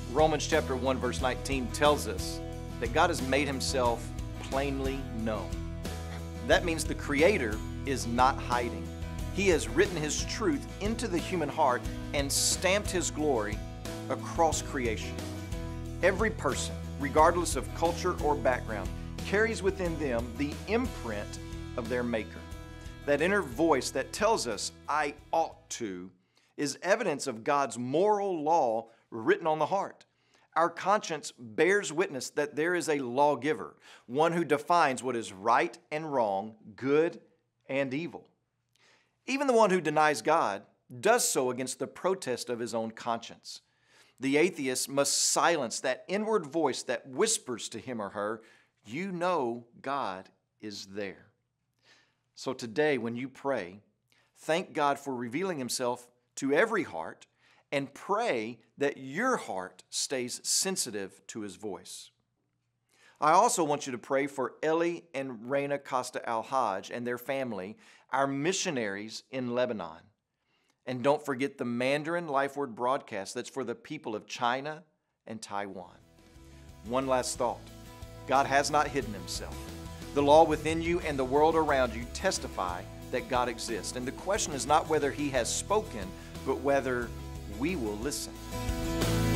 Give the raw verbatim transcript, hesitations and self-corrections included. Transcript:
Romans chapter one verse nineteen tells us that God has made himself plainly known. That means the Creator is not hiding. He has written his truth into the human heart and stamped his glory across creation. Every person, regardless of culture or background, carries within them the imprint of their Maker. That inner voice that tells us, I ought to, is evidence of God's moral law written on the heart. Our conscience bears witness that there is a lawgiver, one who defines what is right and wrong, good and evil. Even the one who denies God does so against the protest of his own conscience. The atheist must silence that inward voice that whispers to him or her, you know God is there. So today, when you pray, thank God for revealing himself to every heart and pray that your heart stays sensitive to his voice. I also want you to pray for Ellie and Raina Costa Al-Hajj and their family, our missionaries in Lebanon. And don't forget the Mandarin Life Word broadcast that's for the people of China and Taiwan. One last thought. God has not hidden himself. The law within you and the world around you testify that God exists. And the question is not whether he has spoken, but whether we will listen.